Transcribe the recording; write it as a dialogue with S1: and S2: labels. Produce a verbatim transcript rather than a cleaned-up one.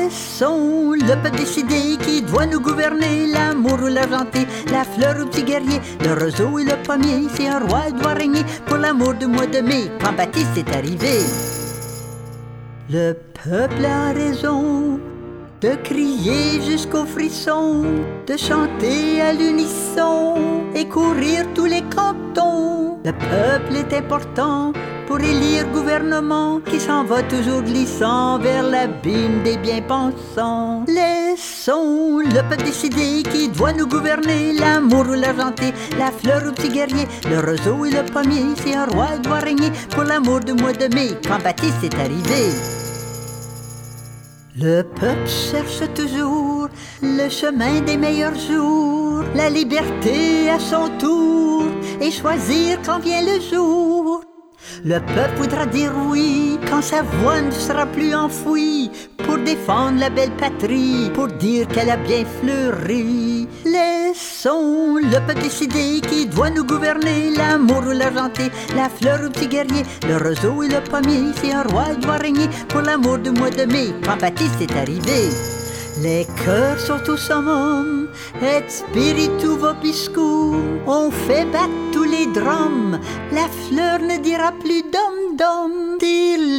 S1: Laissons le peuple décider qui doit nous gouverner. L'amour ou l'argenté, la fleur ou petit guerrier, le roseau et le pommier. Si un roi doit régner pour l'amour du mois de mai, quand Baptiste est arrivé. Le peuple a raison de crier jusqu'au frisson, de chanter à l'unisson et courir tous les cantons. Le peuple est important pour élire gouvernement qui s'en va toujours glissant vers l'abîme des bien-pensants. Laissons le peuple décider qui doit nous gouverner. L'amour ou l'argenté, la fleur ou petit guerrier, le roseau et le pommier. Si un roi doit régner pour l'amour du mois de mai, quand Baptiste est arrivé. Le peuple cherche toujours le chemin des meilleurs jours, la liberté à son tour et choisir quand vient le jour. Le peuple voudra dire oui quand sa voix ne sera plus enfouie, pour défendre la belle patrie, pour dire qu'elle a bien fleuri. Laissons le peuple décider qui doit nous gouverner. L'amour ou l'argenté, la fleur ou petit guerrier, le roseau et le pommier. Si un roi doit régner pour l'amour du mois de mai, quand Baptiste est arrivé. Les cœurs sont au summum, et spiritu vobiscum. On fait battre tous les drums, la fleur ne dira plus dom dom. Tire